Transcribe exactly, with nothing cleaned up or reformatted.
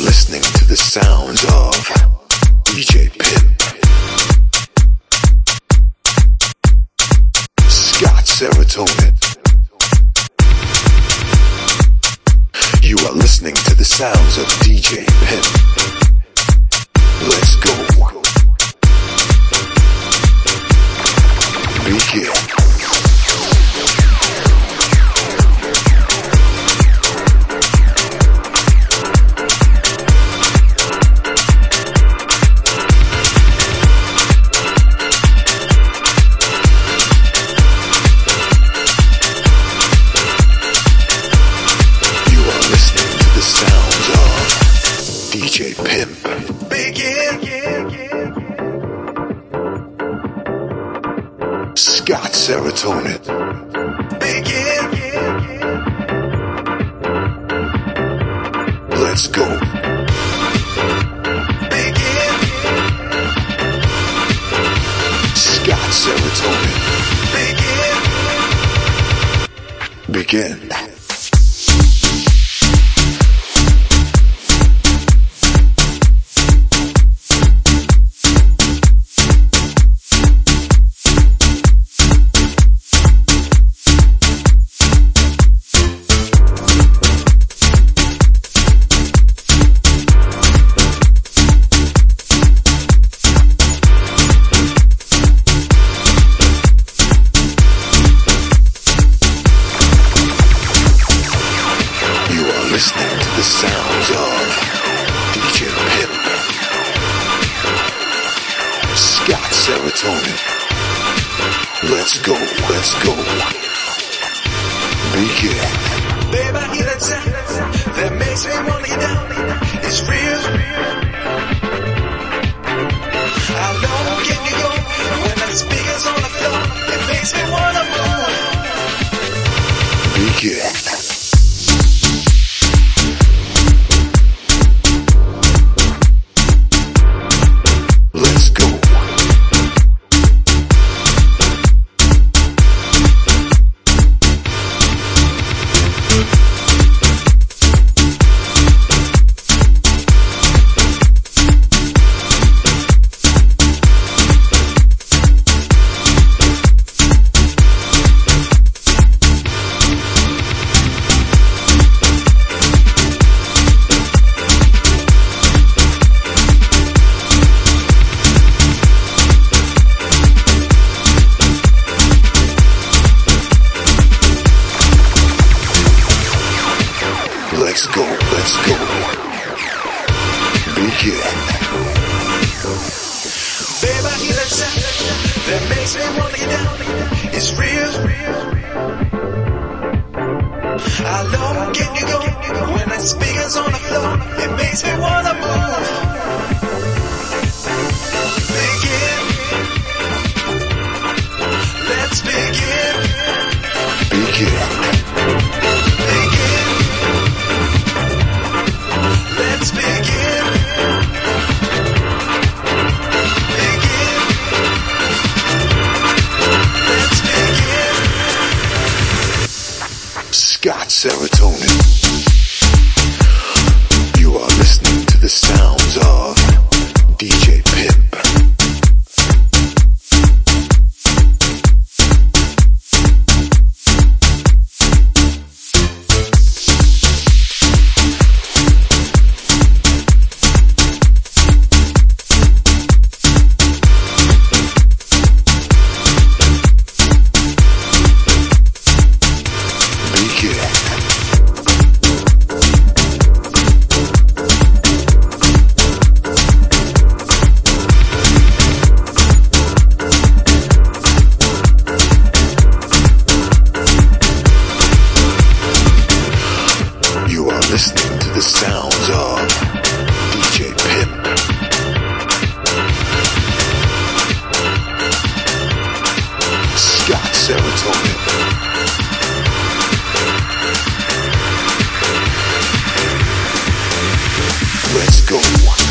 listening to the sounds of D J Pimp, Scott Serotonin. You are listening to the sounds of D J Pimp. Let's go. Begin. Pimp. Begin. Scott Serotonin. Begin. Let's go. Begin. Scott Serotonin. Begin. Begin. Listening to the sounds of D J Pimp, Scott Serotonin. Let's go, let's go. Begin. Babe, I hear that sound that makes me wanna get down. It's real. How low can you go when the speaker's on the floor? It makes me wanna move. Begin. Let's go, let's go. Begin. Babe, I hear that sound that makes me wanna get down. It's real. How low can you go when that speaker's on the floor? It makes me wanna move. Begin. Let's begin. Begin. Let's begin. Begin. Let's begin. Scott Serotonin. You are listening to the sounds of D J Pimp. Listening to the sounds of D J Pimp, Scott Serotonin. Let's go.